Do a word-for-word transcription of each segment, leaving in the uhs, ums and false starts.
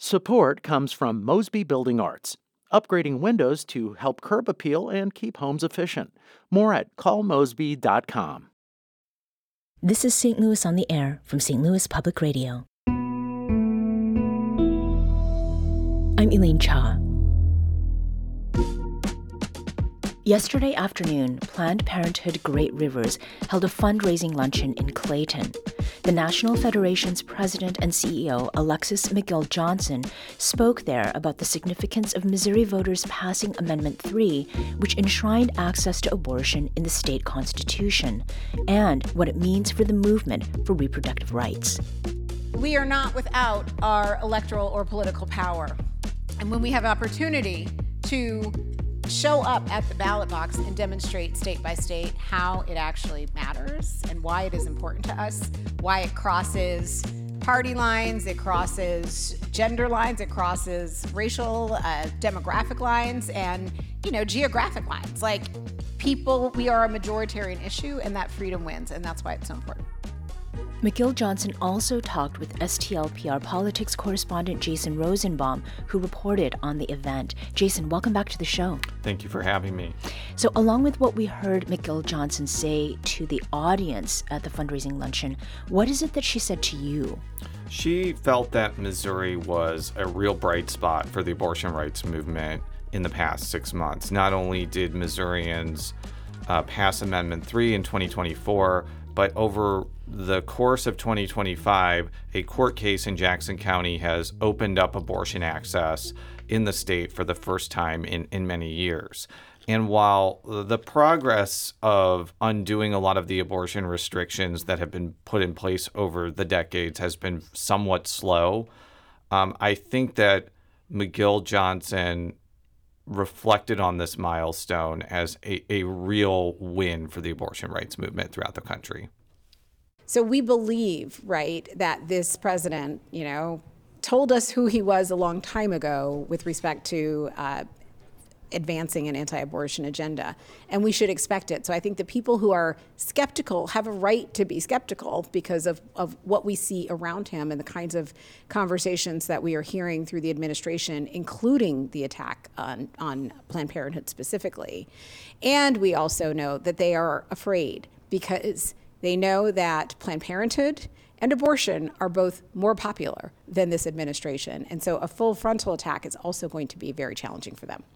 Support comes from Mosby Building Arts, upgrading windows to help curb appeal and keep homes efficient. More at call mosby dot com. This is Saint Louis on the Air from Saint Louis Public Radio. I'm Elaine Cha. Yesterday afternoon, Planned Parenthood Great Rivers held a fundraising luncheon in Clayton. The National Federation's president and C E O, Alexis McGill-Johnson, spoke there about the significance of Missouri voters passing Amendment three, which enshrined access to abortion in the state constitution, and what it means for the movement for reproductive rights. We are not without our electoral or political power. And when we have opportunity to show up at the ballot box and demonstrate state by state how it actually matters and why it is important to us, why it crosses party lines, it crosses gender lines, it crosses racial, uh, demographic lines, and, you know, geographic lines. Like, people, we are a majoritarian issue, and that freedom wins, and that's why it's so important. McGill-Johnson also talked with S T L P R politics correspondent Jason Rosenbaum, who reported on the event. Jason, welcome back to the show. Thank you for having me. So along with what we heard McGill-Johnson say to the audience at the fundraising luncheon, what is it that she said to you? She felt that Missouri was a real bright spot for the abortion rights movement in the past six months. Not only did Missourians uh, pass Amendment three in twenty twenty-four, but over the course of twenty twenty-five, a court case in Jackson County has opened up abortion access in the state for the first time in, in many years. And while the progress of undoing a lot of the abortion restrictions that have been put in place over the decades has been somewhat slow, um, I think that McGill-Johnson reflected on this milestone as a, a real win for the abortion rights movement throughout the country. So we believe, right, that this president, you know, told us who he was a long time ago with respect to uh, advancing an anti-abortion agenda, and we should expect it. So I think the people who are skeptical have a right to be skeptical because of, of what we see around him and the kinds of conversations that we are hearing through the administration, including the attack on, on Planned Parenthood specifically. And we also know that they are afraid because they know that Planned Parenthood and abortion are both more popular than this administration. And so a full frontal attack is also going to be very challenging for them.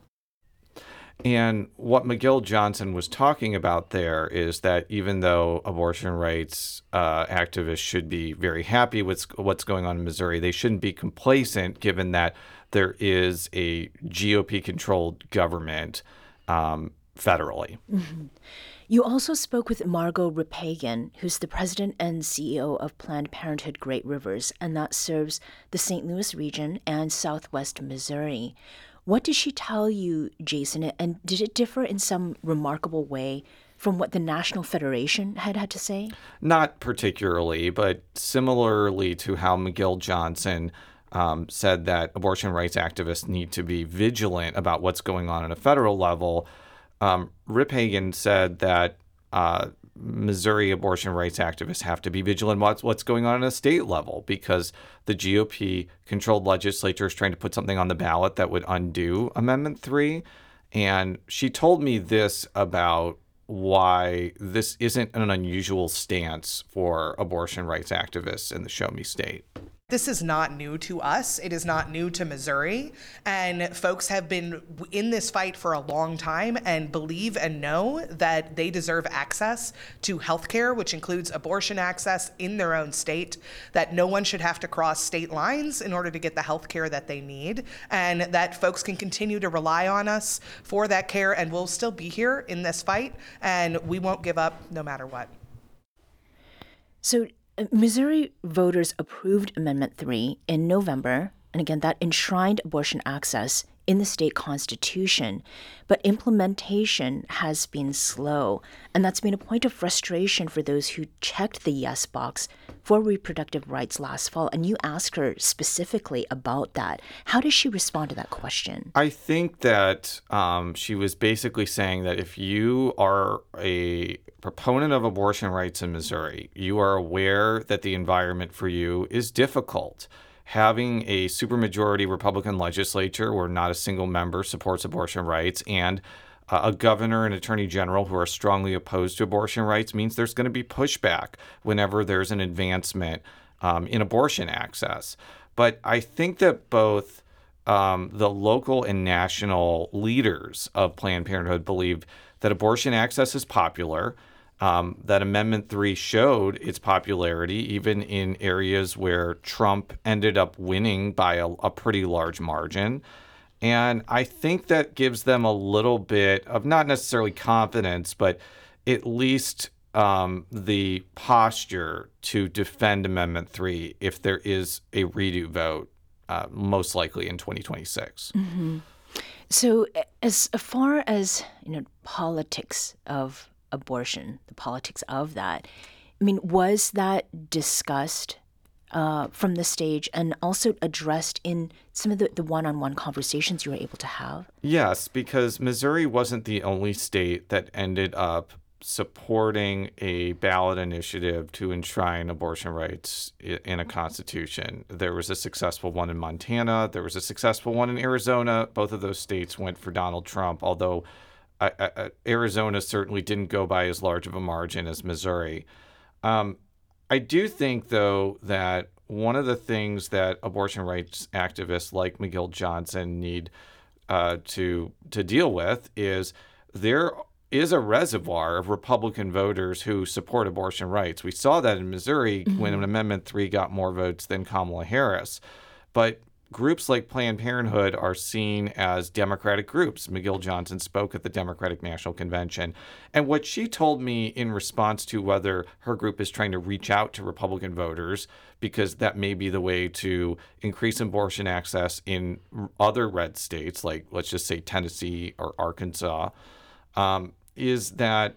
And what McGill-Johnson was talking about there is that even though abortion rights uh, activists should be very happy with what's going on in Missouri, they shouldn't be complacent given that there is a G O P-controlled government um, federally. Mm-hmm. You also spoke with Margot Repagan, who's the president and C E O of Planned Parenthood Great Rivers, and that serves the Saint Louis region and southwest Missouri. What did she tell you, Jason, and did it differ in some remarkable way from what the National Federation had had to say? Not particularly, but similarly to how McGill-Johnson um, said that abortion rights activists need to be vigilant about what's going on at a federal level, um, Repagan said that uh, Missouri abortion rights activists have to be vigilant about what's going on at a state level because the G O P-controlled legislature is trying to put something on the ballot that would undo Amendment three. And she told me this about why this isn't an unusual stance for abortion rights activists in the Show Me State. This is not new to us. It is not new to Missouri. And folks have been in this fight for a long time and believe and know that they deserve access to health care, which includes abortion access in their own state, that no one should have to cross state lines in order to get the health care that they need, and that folks can continue to rely on us for that care, and we'll still be here in this fight, and we won't give up no matter what. So Missouri voters approved Amendment three in November, and again, that enshrined abortion access in the state constitution, but implementation has been slow, and that's been a point of frustration for those who checked the yes box for reproductive rights last fall, and you asked her specifically about that. How does she respond to that question? I think that um, she was basically saying that if you are a proponent of abortion rights in Missouri, you are aware that the environment for you is difficult. having a supermajority Republican legislature where not a single member supports abortion rights and uh, a governor and attorney general who are strongly opposed to abortion rights means there's going to be pushback whenever there's an advancement um, in abortion access. But I think that both um, the local and national leaders of Planned Parenthood believe that abortion access is popular, um, that Amendment three showed its popularity even in areas where Trump ended up winning by a, a pretty large margin. And I think that gives them a little bit of not necessarily confidence, but at least um, the posture to defend Amendment three if there is a redo vote, uh, most likely in twenty twenty-six. Mm-hmm. So as far as, you know, politics of abortion, the politics of that, I mean, was that discussed uh, from the stage and also addressed in some of the, the one-on-one conversations you were able to have? Yes, because Missouri wasn't the only state that ended up supporting a ballot initiative to enshrine abortion rights in a constitution. There was a successful one in Montana. There was a successful one in Arizona. Both of those states went for Donald Trump, although uh, uh, Arizona certainly didn't go by as large of a margin as Missouri. Um, I do think, though, that one of the things that abortion rights activists like McGill Johnson need uh, to to deal with is there is a reservoir of Republican voters who support abortion rights. We saw that in Missouri mm-hmm. when Amendment three got more votes than Kamala Harris. But groups like Planned Parenthood are seen as Democratic groups. McGill Johnson spoke at the Democratic National Convention. And what she told me in response to whether her group is trying to reach out to Republican voters, because that may be the way to increase abortion access in other red states, like let's just say Tennessee or Arkansas, um, is that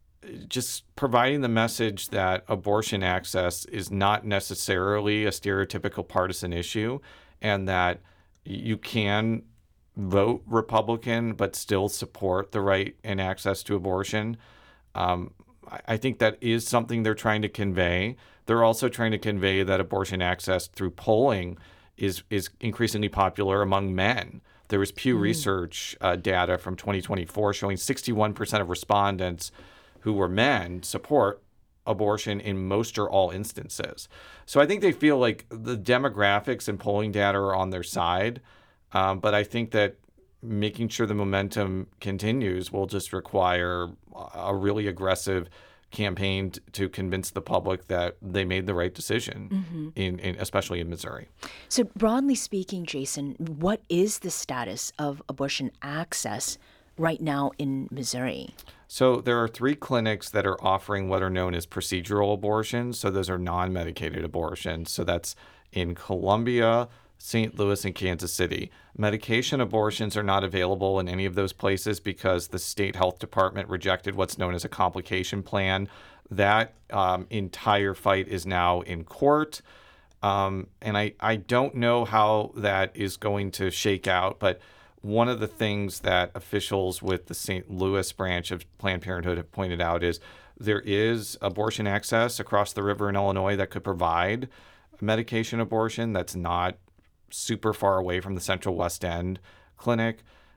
just providing the message that abortion access is not necessarily a stereotypical partisan issue and that you can vote Republican but still support the right and access to abortion. Um, I think that is something they're trying to convey. They're also trying to convey that abortion access through polling is, is increasingly popular among men. There was Pew mm. Research uh, data from twenty twenty-four showing sixty-one percent of respondents who were men support abortion in most or all instances. So I think they feel like the demographics and polling data are on their side. Um, but I think that making sure the momentum continues will just require a really aggressive campaign t- to convince the public that they made the right decision, mm-hmm. in, in especially in Missouri. So broadly speaking, Jason, what is the status of abortion access right now in Missouri? So there are three clinics that are offering what are known as procedural abortions. So those are non-medicated abortions. So that's in Columbia, Saint Louis, and Kansas City. Medication abortions are not available in any of those places because the state health department rejected what's known as a complication plan. That um, entire fight is now in court. Um, and I, I don't know how that is going to shake out, but one of the things that officials with the Saint Louis branch of Planned Parenthood have pointed out is there is abortion access across the river in Illinois that could provide medication abortion that's not super far away from the Central West End clinic.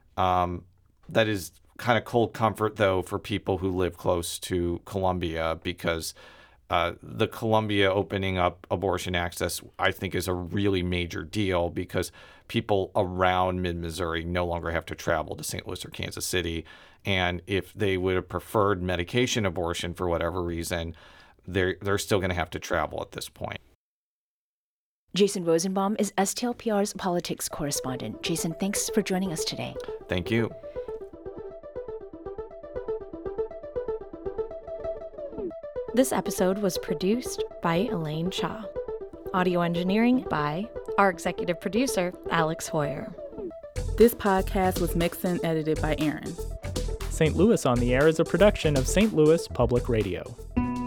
Um, that is kind of cold comfort, though, for people who live close to Columbia, because uh, the Columbia opening up abortion access, I think, is a really major deal because people around mid-Missouri no longer have to travel to Saint Louis or Kansas City. And if they would have preferred medication abortion for whatever reason, they're, they're still going to have to travel at this point. Jason Rosenbaum is S T L P R's politics correspondent. Jason, thanks for joining us today. Thank you. This episode was produced by Elaine Shaw. Audio engineering by our executive producer, Alex Hoyer. This podcast was mixed and edited by Aaron. Saint Louis on the Air is a production of Saint Louis Public Radio.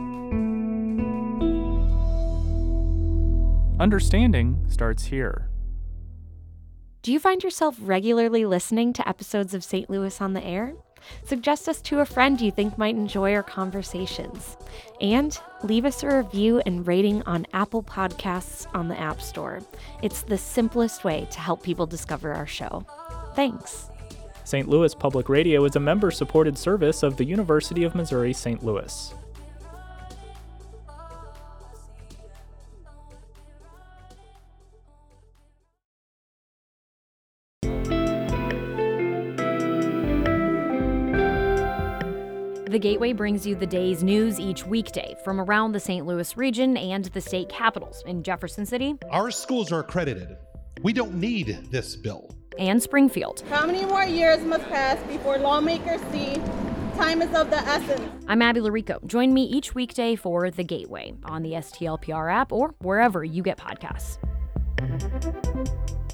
Understanding starts here. Do you find yourself regularly listening to episodes of Saint Louis on the Air? Suggest us to a friend you think might enjoy our conversations. And leave us a review and rating on Apple Podcasts on the App Store. It's the simplest way to help people discover our show. Thanks. Saint Louis Public Radio is a member-supported service of the University of Missouri Saint Louis. The Gateway brings you the day's news each weekday from around the Saint Louis region and the state capitals in Jefferson City. Our schools are accredited. We don't need this bill. And Springfield. How many more years must pass before lawmakers see time is of the essence? I'm Abby Larico. Join me each weekday for The Gateway on the S T L P R app or wherever you get podcasts.